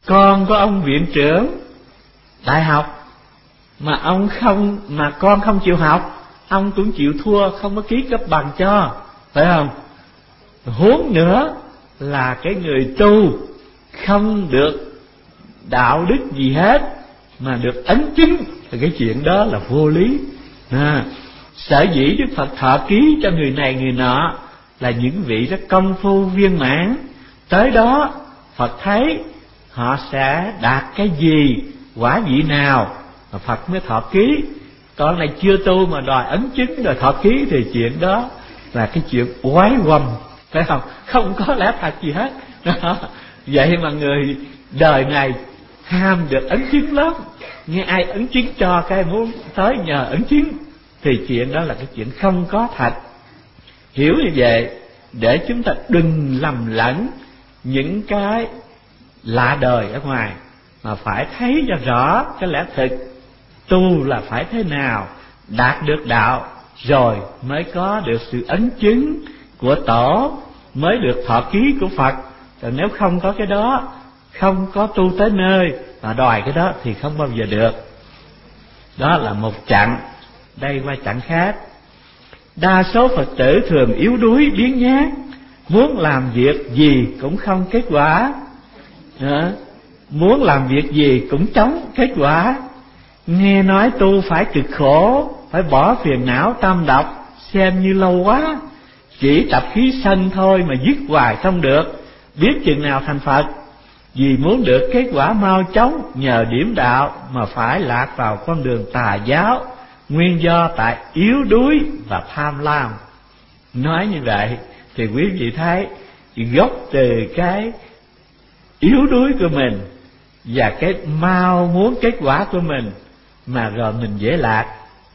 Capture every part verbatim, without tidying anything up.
con có ông viện trưởng đại học mà ông không, mà con không chịu học, ông cũng chịu thua, không có ký cấp bằng cho, phải không? Huống nữa là cái người tu không được đạo đức gì hết mà được ấn chứng, thì cái chuyện đó là vô lý. À, sở dĩ Đức Phật thọ ký cho người này người nọ là những vị rất công phu viên mãn, tới đó Phật thấy họ sẽ đạt cái gì, quả vị nào mà Phật mới thọ ký. Con này chưa tu mà đòi ấn chứng rồi thọ ký thì chuyện đó là cái chuyện oái oăm, phải không? Không có lẽ thật gì hết đó. Vậy mà người đời này ham được ấn chứng lắm, nghe ai ấn chứng cho cái muốn tới nhờ ấn chứng, thì chuyện đó là cái chuyện không có thật. Hiểu như vậy để chúng ta đừng lầm lẫn những cái lạ đời ở ngoài, mà phải thấy cho rõ cái lẽ thực. Tu là phải thế nào, đạt được đạo rồi mới có được sự ấn chứng của Tổ, mới được thọ ký của Phật. Còn nếu không có cái đó, không có tu tới nơi mà đòi cái đó thì không bao giờ được. Đó là một chặng. Đây qua chặng khác. Đa số Phật tử thường yếu đuối biếng nhác, muốn làm việc gì cũng không kết quả, à, muốn làm việc gì cũng chống kết quả. Nghe nói tu phải cực khổ, phải bỏ phiền não tâm độc, xem như lâu quá. Chỉ tập khí sân thôi mà dứt hoài không được, biết chừng nào thành Phật. Vì muốn được kết quả mau chóng, nhờ điểm đạo mà phải lạc vào con đường tà giáo, nguyên do tại yếu đuối và tham lam. Nói như vậy thì quý vị thấy gốc từ cái yếu đuối của mình và cái mau muốn kết quả của mình mà rồi mình dễ lạc.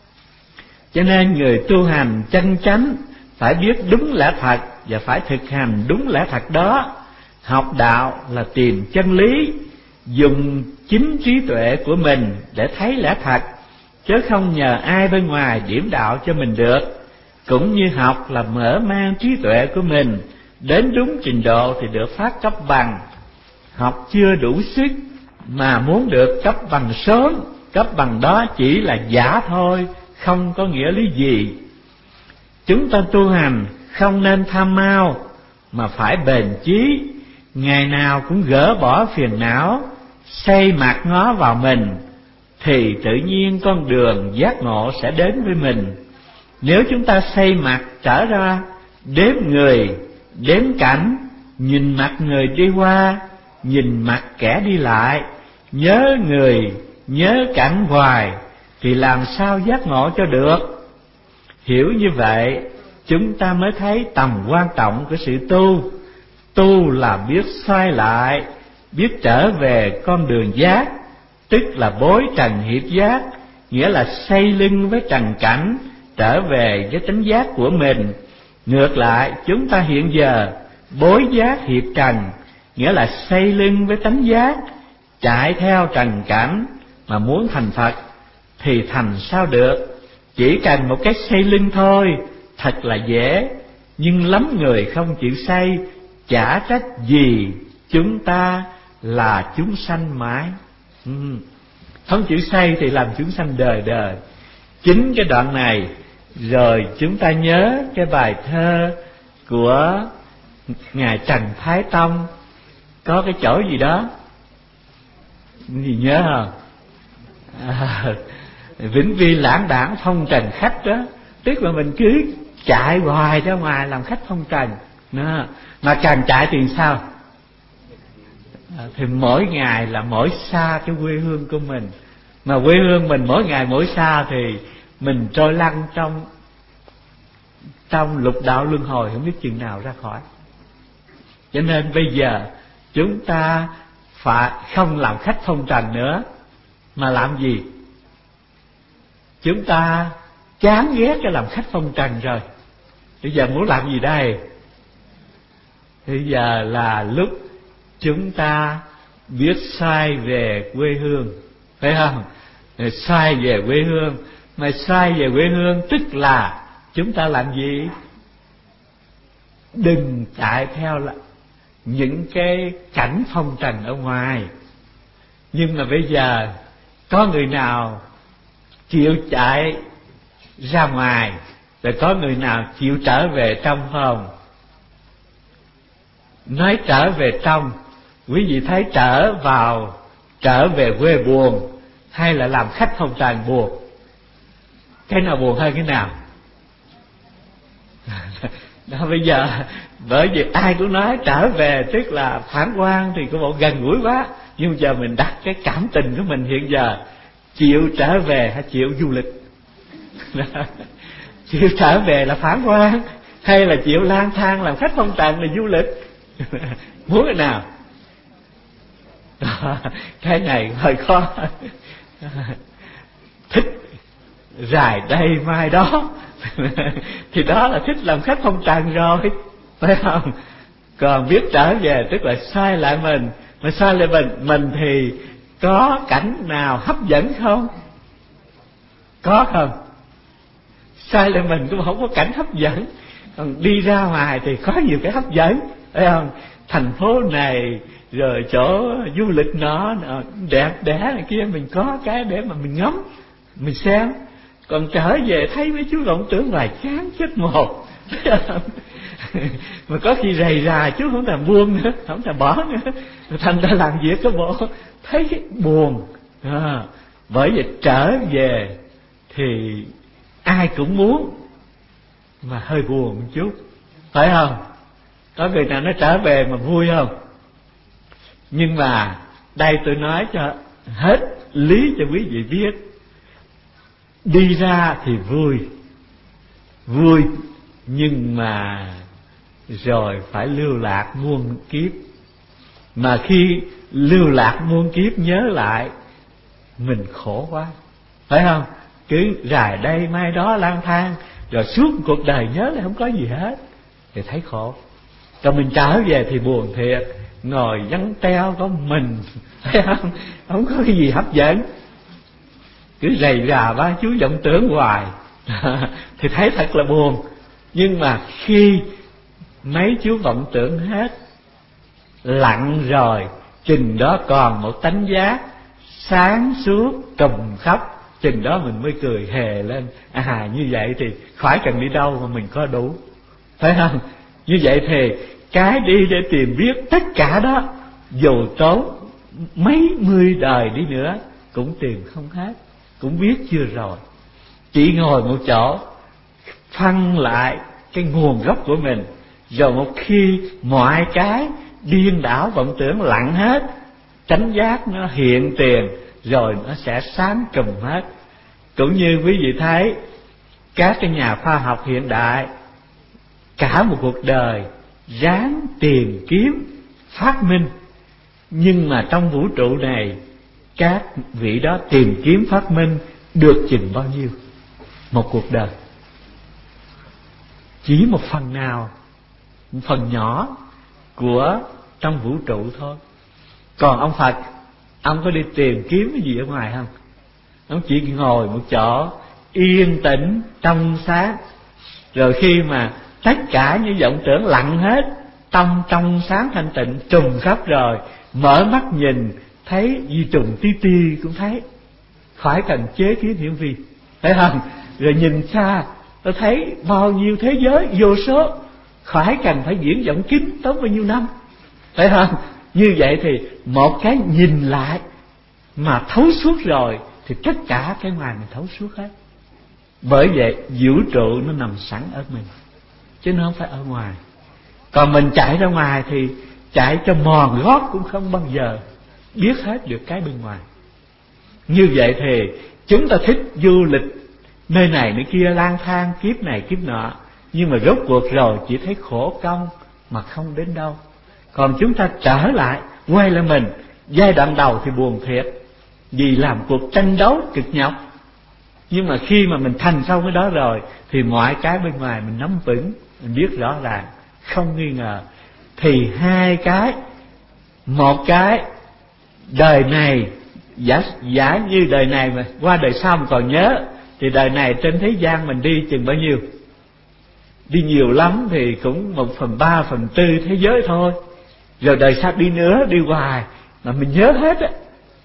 Cho nên người tu hành chân chánh phải biết đúng lẽ thật và phải thực hành đúng lẽ thật đó. Học đạo là tìm chân lý, dùng chính trí tuệ của mình để thấy lẽ thật, chứ không nhờ ai bên ngoài điểm đạo cho mình được. Cũng như học là mở mang trí tuệ của mình, đến đúng trình độ thì được phát cấp bằng. Học chưa đủ sức mà muốn được cấp bằng sớm, cấp bằng đó chỉ là giả thôi, không có nghĩa lý gì. Chúng ta tu hành không nên tham mau mà phải bền chí, ngày nào cũng gỡ bỏ phiền não, xây mặt ngó vào mình, thì tự nhiên con đường giác ngộ sẽ đến với mình. Nếu chúng ta xây mặt trở ra, đếm người, đếm cảnh, nhìn mặt người đi qua, nhìn mặt kẻ đi lại, nhớ người, nhớ cảnh hoài, thì làm sao giác ngộ cho được? Hiểu như vậy, chúng ta mới thấy tầm quan trọng của sự tu. Tu là biết xoay lại, biết trở về con đường giác, tức là bối trần hiệp giác, nghĩa là xây lưng với trần cảnh, trở về với tánh giác của mình. Ngược lại, chúng ta hiện giờ bối giác hiệp trần, nghĩa là xây lưng với tánh giác, chạy theo trần cảnh mà muốn thành Phật thì thành sao được? Chỉ cần một cái xây lưng thôi, thật là dễ, nhưng lắm người không chịu xây. Chả trách gì chúng ta là chúng sanh mãi. ừ. Không chịu xây thì làm chúng sanh đời đời. Chính cái đoạn này rồi chúng ta nhớ cái bài thơ của Ngài Trần Thái Tông, có cái chỗ gì đó gì nhớ không? À, vĩnh vi lãng đãng phong trần khách đó, tức là mình cứ chạy hoài ra ngoài làm khách phong trần đó. Mà càng chạy thì sao? À, thì mỗi ngày là mỗi xa cái quê hương của mình. Mà quê hương mình mỗi ngày mỗi xa thì mình trôi lăn trong trong lục đạo luân hồi, không biết chừng nào ra khỏi. Cho nên bây giờ chúng ta phải không làm khách phong trần nữa, mà làm gì? Chúng ta chán ghét cái làm khách phong trần rồi, bây giờ muốn làm gì đây? Bây giờ là lúc chúng ta biết xoay về quê hương, phải không? Rồi xoay về quê hương, mà xoay về quê hương tức là chúng ta làm gì? Đừng chạy theo là những cái cảnh phong trần ở ngoài, Nhưng mà bây giờ có người nào chịu chạy ra ngoài, rồi có người nào chịu trở về trong không? Nói trở về trong, quý vị thấy trở vào, trở về quê buồn hay là làm khách phong trần buồn? Cái nào buồn hơn cái nào? Đó, bây giờ bởi vì ai cũng nói trở về tức là phản quan thì có bộ gần gũi quá, nhưng giờ mình đặt cái cảm tình của mình hiện giờ, chịu trở về hay chịu du lịch? Chịu trở về là phản quan hay là chịu lang thang làm khách phong trần là du lịch? Muốn cái nào? Đó, cái này hơi khó. Thích rài đây mai đó thì đó là thích làm khách phong trần rồi, phải không? Còn biết trở về tức là sai lại mình, mà sai lại mình mình thì có cảnh nào hấp dẫn không? Có không? Sai lại mình cũng không có cảnh hấp dẫn. Còn đi ra ngoài thì có nhiều cái hấp dẫn, phải không? Thành phố này rồi chỗ du lịch nó đẹp đẽ này kia, mình có cái để mà mình ngắm, mình xem. Còn trở về thấy mấy chú vọng tưởng hoài chán chết một. Mà có khi rầy rà chú không thèm buông nữa, không thèm bỏ nữa, thành ra làm việc cái bộ thấy buồn. À, bởi vì trở về thì ai cũng muốn, mà hơi buồn một chút, phải không? Có người nào nó trở về mà vui không? Nhưng mà đây tôi nói cho hết lý cho quý vị biết. Đi ra thì vui, vui nhưng mà rồi phải lưu lạc muôn kiếp. Mà khi lưu lạc muôn kiếp nhớ lại mình khổ quá, phải không? Cứ rài đây mai đó lang thang, rồi suốt cuộc đời nhớ lại không có gì hết thì thấy khổ. Còn mình trở về thì buồn thiệt, ngồi vắng teo có mình, phải không? Không có cái gì hấp dẫn, cứ rầy rà ba chú vọng tưởng hoài thì thấy thật là buồn. Nhưng mà khi mấy chú vọng tưởng hết, lặng rồi, chừng đó còn một tánh giác sáng suốt trùm khắp, chừng đó mình mới cười hề lên. À, như vậy thì khỏi cần đi đâu mà mình có đủ, phải không? Như vậy thì cái đi để tìm biết tất cả đó, dù tốn mấy mươi đời đi nữa cũng tìm không hết, cũng biết chưa rồi. Chỉ ngồi một chỗ phân lại cái nguồn gốc của mình, rồi một khi mọi cái điên đảo vọng tưởng lặng hết, chánh giác nó hiện tiền, rồi nó sẽ sáng trùm hết. Cũng như quý vị thấy các cái nhà khoa học hiện đại cả một cuộc đời ráng tìm kiếm phát minh, nhưng mà trong vũ trụ này các vị đó tìm kiếm phát minh được chừng bao nhiêu? Một cuộc đời chỉ một phần nào, một phần nhỏ của trong vũ trụ thôi. Còn ông Phật, ông có đi tìm kiếm cái gì ở ngoài không? Ông chỉ ngồi một chỗ yên tĩnh trong sáng, rồi khi mà tất cả những vọng tưởng lặng hết, tâm trong sáng thanh tịnh trùm khắp rồi, mở mắt nhìn thấy di trùng tí ti cũng thấy, khỏi cần chế kiến hiển vi, phải không? Rồi nhìn xa tôi thấy bao nhiêu thế giới vô số, khỏi cần phải diễn vọng kính tốn bao nhiêu năm, phải không? Như vậy thì một cái nhìn lại mà thấu suốt rồi thì tất cả cái ngoài mình thấu suốt hết. Bởi vậy vũ trụ nó nằm sẵn ở mình, chứ nó không phải ở ngoài. Còn mình chạy ra ngoài thì chạy cho mòn gót cũng không bao giờ biết hết được cái bên ngoài. Như vậy thì chúng ta thích du lịch nơi này nơi kia, lang thang kiếp này kiếp nọ, nhưng mà rốt cuộc rồi chỉ thấy khổ công mà không đến đâu. Còn chúng ta trở lại, quay lại mình, giai đoạn đầu thì buồn thiệt, vì làm cuộc tranh đấu cực nhọc. Nhưng mà khi mà mình thành xong cái đó rồi thì mọi cái bên ngoài mình nắm vững, mình biết rõ ràng, không nghi ngờ. Thì hai cái, một cái đời này giả, giả như đời này mà qua đời sau mình còn nhớ, thì đời này trên thế gian mình đi chừng bao nhiêu? Đi nhiều lắm thì cũng một phần ba, phần tư thế giới thôi. Rồi đời sau đi nữa, đi hoài mà mình nhớ hết á,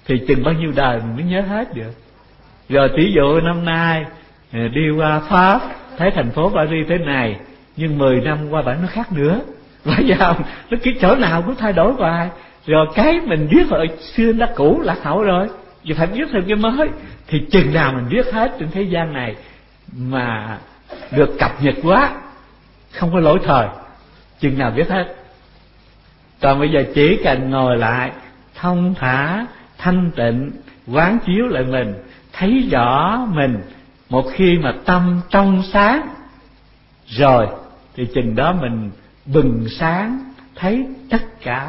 thì chừng bao nhiêu đời mình mới nhớ hết được. Rồi tỷ dụ năm nay đi qua Pháp thấy thành phố Paris thế này, nhưng mười năm qua bản nó khác nữa, phải không? Nó cái chỗ nào cũng thay đổi hoài. Rồi cái mình biết hồi xưa đã cũ lạc hậu rồi, giờ phải biết thêm cái mới. Thì chừng nào mình biết hết trên thế gian này mà được cập nhật quá, không có lỗi thời, chừng nào biết hết. Còn bây giờ chỉ cần ngồi lại thông thả, thanh tịnh, quán chiếu lại mình, thấy rõ mình. Một khi mà tâm trong sáng rồi thì chừng đó mình bừng sáng, thấy tất cả.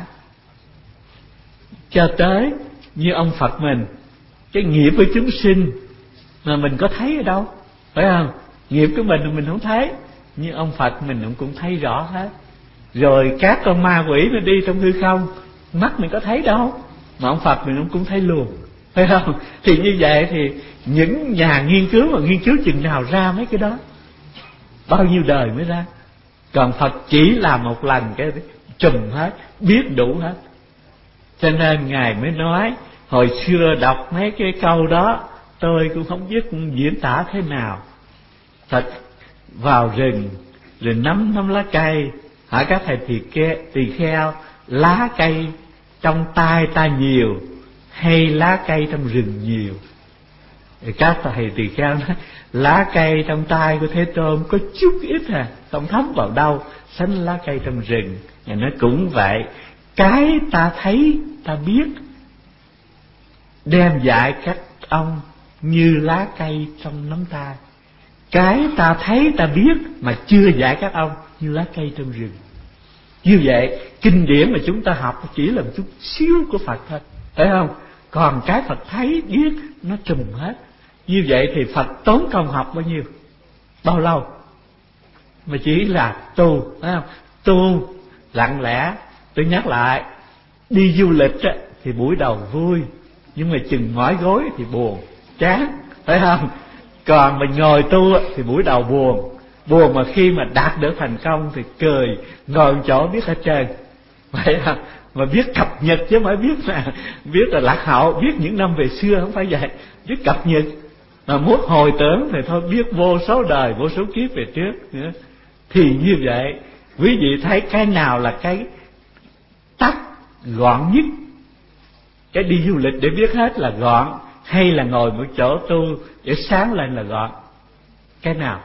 Cho tới như ông Phật mình, cái nghiệp của chúng sinh mà mình có thấy ở đâu, phải không? Nghiệp của mình mình không thấy, nhưng ông Phật mình cũng thấy rõ hết. Rồi các con ma quỷ nó đi trong hư không, mắt mình có thấy đâu, mà ông Phật mình cũng thấy luôn, phải không? Thì như vậy thì những nhà nghiên cứu mà nghiên cứu chừng nào ra mấy cái đó, bao nhiêu đời mới ra. Còn Phật chỉ làm một lần cái trùm hết, biết đủ hết. Cho nên Ngài mới nói, hồi xưa đọc mấy cái câu đó tôi cũng không biết diễn tả thế nào. Phật vào rừng rồi nắm nắm lá cây, hỏi các thầy tỳ kheo, tỳ kheo lá cây trong tay ta nhiều hay lá cây trong rừng nhiều? Thì các thầy tỳ kheo nói lá cây trong tay của Thế Tôn có chút ít à, không thấm vào đâu, sánh lá cây trong rừng. Ngài nói cũng vậy, cái ta thấy ta biết đem dạy các ông như lá cây trong nắm tay. Cái ta thấy ta biết mà chưa dạy các ông như lá cây trong rừng. Như vậy kinh điển mà chúng ta học chỉ là một chút xíu của Phật thôi, phải không? Còn cái Phật thấy biết nó trùm hết. Như vậy thì Phật tốn công học bao nhiêu, bao lâu mà chỉ là tu, phải không? Tu lặng lẽ. Tôi nhắc lại, đi du lịch á, thì buổi đầu vui, nhưng mà chừng mỏi gối thì buồn, chán, phải không? Còn mình ngồi tu á, thì buổi đầu buồn, buồn mà khi mà đạt được thành công thì cười, ngồi một chỗ biết hết trơn, phải không? Mà biết cập nhật chứ không phải biết là biết là lạc hậu, biết những năm về xưa, không phải vậy. Biết cập nhật, mà muốn hồi tưởng thì thôi biết vô số đời, vô số kiếp về trước nữa. Thì như vậy quý vị thấy cái nào là cái tắt gọn nhất? Cái đi du lịch để biết hết là gọn, hay là ngồi một chỗ tu để sáng lên là gọn? Cái nào?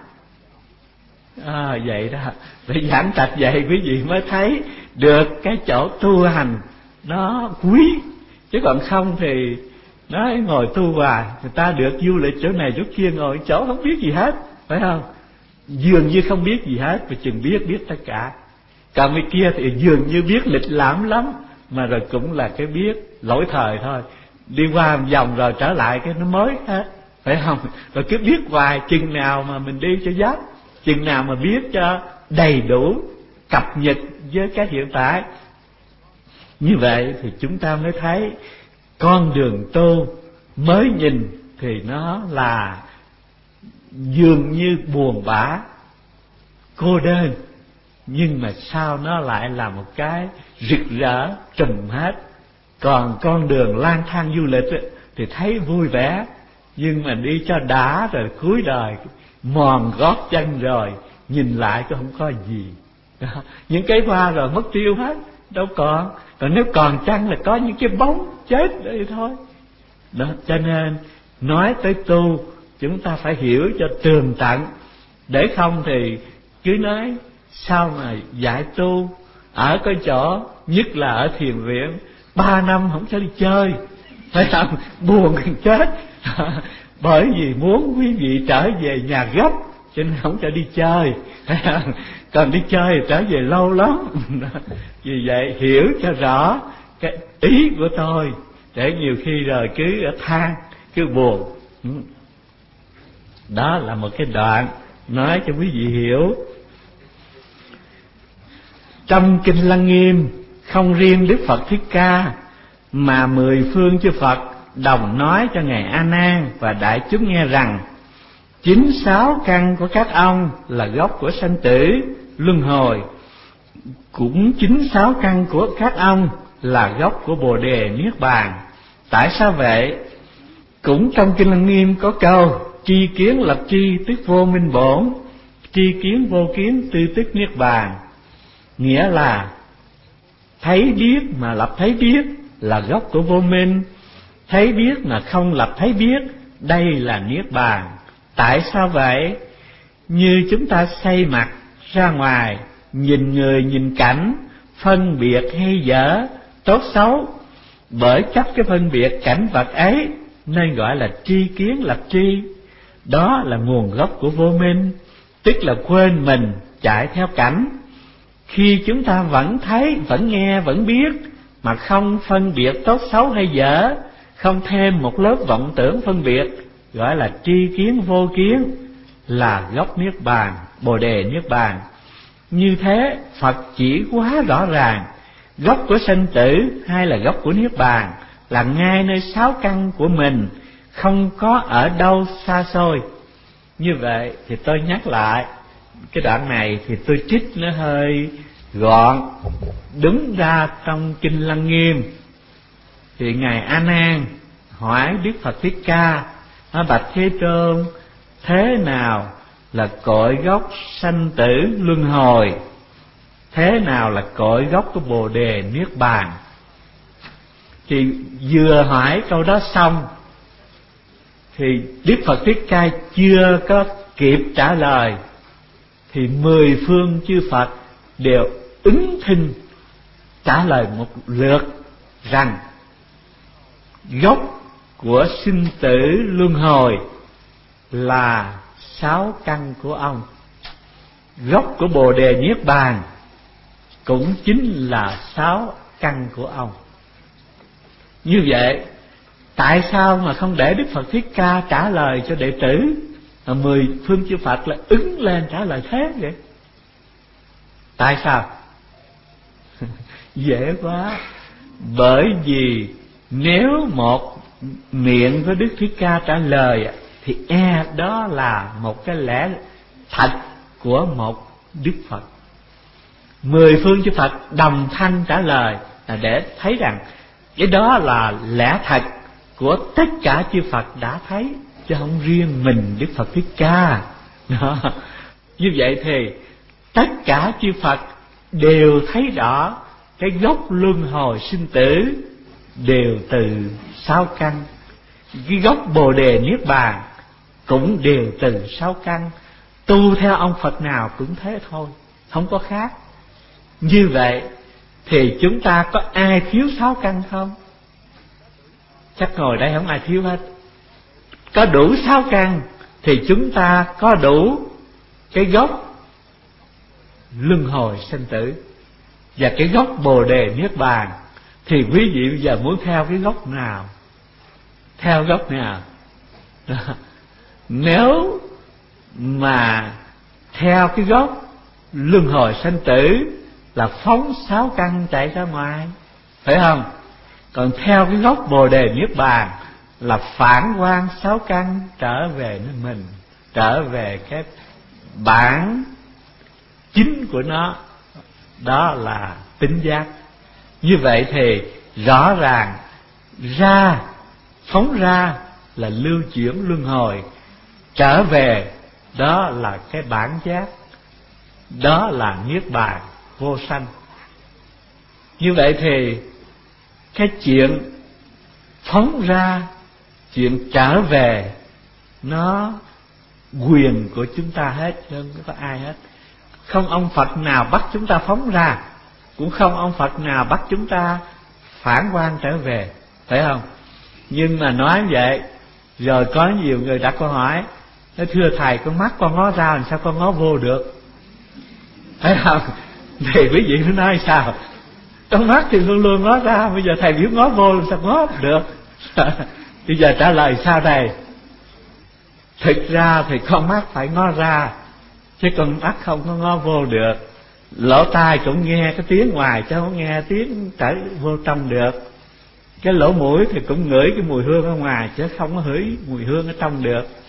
À, vậy đó, phải giảng trạch vậy quý vị mới thấy được cái chỗ tu hành nó quý. Chứ còn không thì nói ngồi tu hoài, người ta được du lịch chỗ này chỗ kia, ngồi chỗ không biết gì hết, phải không? Dường như không biết gì hết, mà chừng biết biết tất cả. Còn cái kia thì dường như biết lịch lãm lắm, mà rồi cũng là cái biết lỗi thời thôi. Đi qua một vòng rồi trở lại cái nó mới hết, phải không? Rồi cứ biết hoài, chừng nào mà mình đi cho dấp, chừng nào mà biết cho đầy đủ, cập nhật với cái hiện tại. Như vậy thì chúng ta mới thấy con đường tu mới nhìn thì nó là dường như buồn bã, cô đơn, nhưng mà sao nó lại là một cái rực rỡ trùm hết. Còn con đường lang thang du lịch ấy, thì thấy vui vẻ, nhưng mà đi cho đã rồi cuối đời mòn gót chân rồi nhìn lại cũng không có gì. Đó. Những cái hoa rồi mất tiêu hết, đâu còn. Còn nếu còn chăng là có những cái bóng chết đây thôi. Đó, cho nên nói tới tu chúng ta phải hiểu cho tường tận, để không thì cứ nói sao mà dạy tu ở cái chỗ, nhất là ở thiền viện, ba năm không cho đi chơi, phải không? Buồn gần chết. Bởi vì muốn quý vị trở về nhà gấp cho nên không cho đi chơi. Còn đi chơi thì trở về lâu lắm. Vì vậy hiểu cho rõ cái ý của tôi, để nhiều khi rồi cứ than, cứ buồn. Đó là một cái đoạn nói cho quý vị hiểu. Trong Kinh Lăng Nghiêm, không riêng Đức Phật Thích Ca mà mười phương chư Phật đồng nói cho Ngài A Nan và đại chúng nghe rằng chín sáu căn của các ông là gốc của sanh tử luân hồi, cũng chín sáu căn của các ông là gốc của Bồ Đề Niết Bàn. Tại sao vậy? Cũng trong Kinh Lăng Nghiêm có câu tri kiến lập tri tức vô minh bổn, tri kiến vô kiến tư tức niết bàn. Nghĩa là thấy biết mà lập thấy biết là gốc của vô minh, thấy biết mà không lập thấy biết, đây là niết bàn. Tại sao vậy? Như chúng ta xây mặt ra ngoài, nhìn người nhìn cảnh, phân biệt hay dở, tốt xấu, bởi chấp cái phân biệt cảnh vật ấy nên gọi là tri kiến lập tri. Đó là nguồn gốc của vô minh, tức là quên mình chạy theo cảnh. Khi chúng ta vẫn thấy, vẫn nghe, vẫn biết mà không phân biệt tốt xấu hay dở, không thêm một lớp vọng tưởng phân biệt, gọi là tri kiến vô kiến, là gốc niết bàn, bồ đề niết bàn. Như thế Phật chỉ quá rõ ràng, gốc của sanh tử hay là gốc của niết bàn là ngay nơi sáu căn của mình, không có ở đâu xa xôi. Như vậy thì tôi nhắc lại cái đoạn này thì tôi trích nó hơi gọn, đứng ra trong Kinh Lăng Nghiêm. Thì ngài A Nan hỏi Đức Phật Thích Ca: bạch Thế Tôn, thế nào là cội gốc sanh tử luân hồi? Thế nào là cội gốc của bồ đề niết bàn? Thì vừa hỏi câu đó xong thì Đức Phật Thích Ca chưa có kịp trả lời thì mười phương chư Phật đều ứng thinh trả lời một lượt rằng gốc của sinh tử luân hồi là sáu căn của ông, gốc của bồ đề niết bàn cũng chính là sáu căn của ông. Như vậy tại sao mà không để Đức Phật Thích Ca trả lời cho đệ tử, mà mười phương chư Phật là ứng lên trả lời thế vậy? Tại sao? Dễ quá. Bởi vì nếu một miệng của Đức Thích Ca trả lời thì e đó là một cái lẽ thật của một Đức Phật. Mười phương chư Phật đồng thanh trả lời là để thấy rằng cái đó là lẽ thật của tất cả chư Phật đã thấy, chứ không riêng mình Đức Phật Thích Ca. Đó. Như vậy thì tất cả chư Phật đều thấy rõ cái gốc luân hồi sinh tử đều từ sáu căn, cái gốc bồ đề niết bàn cũng đều từ sáu căn. Tu theo ông Phật nào cũng thế thôi, không có khác. Như vậy thì chúng ta có ai thiếu sáu căn không? Chắc ngồi đây không ai thiếu hết. Có đủ sáu căn thì chúng ta có đủ cái gốc luân hồi sinh tử và cái gốc bồ đề niết bàn. Thì quý vị bây giờ muốn theo cái gốc nào? Theo gốc nào? Đó. Nếu mà theo cái gốc luân hồi sanh tử là phóng sáu căn chạy ra ngoài, phải không? Còn theo cái gốc bồ đề niết bàn là phản quang sáu căn trở về nơi mình, trở về cái bản chính của nó, đó là tính giác. Như vậy thì rõ ràng ra, phóng ra là lưu chuyển luân hồi, trở về đó là cái bản giác, đó là niết bàn vô sanh. Như vậy thì cái chuyện phóng ra, chuyện trở về nó quyền của chúng ta hết, chứ không có ai hết. Không ông Phật nào bắt chúng ta phóng ra, cũng không ông Phật nào bắt chúng ta phản quang trở về, phải không? Nhưng mà nói vậy rồi có nhiều người đặt câu hỏi: nói thưa thầy, con mắt con ngó ra làm sao con ngó vô được, phải không? Thì quý vị nó nói sao? Con mắt thì luôn luôn ngó ra, bây giờ thầy biểu ngó vô làm sao ngó được? Bây giờ trả lời sao đây? Thực ra thì con mắt phải ngó ra, chứ con mắt không có ngó vô được. Lỗ tai cũng nghe cái tiếng ngoài chứ không nghe tiếng trở vô trong được. Cái lỗ mũi thì cũng ngửi cái mùi hương ở ngoài chứ không có hửi mùi hương ở trong được.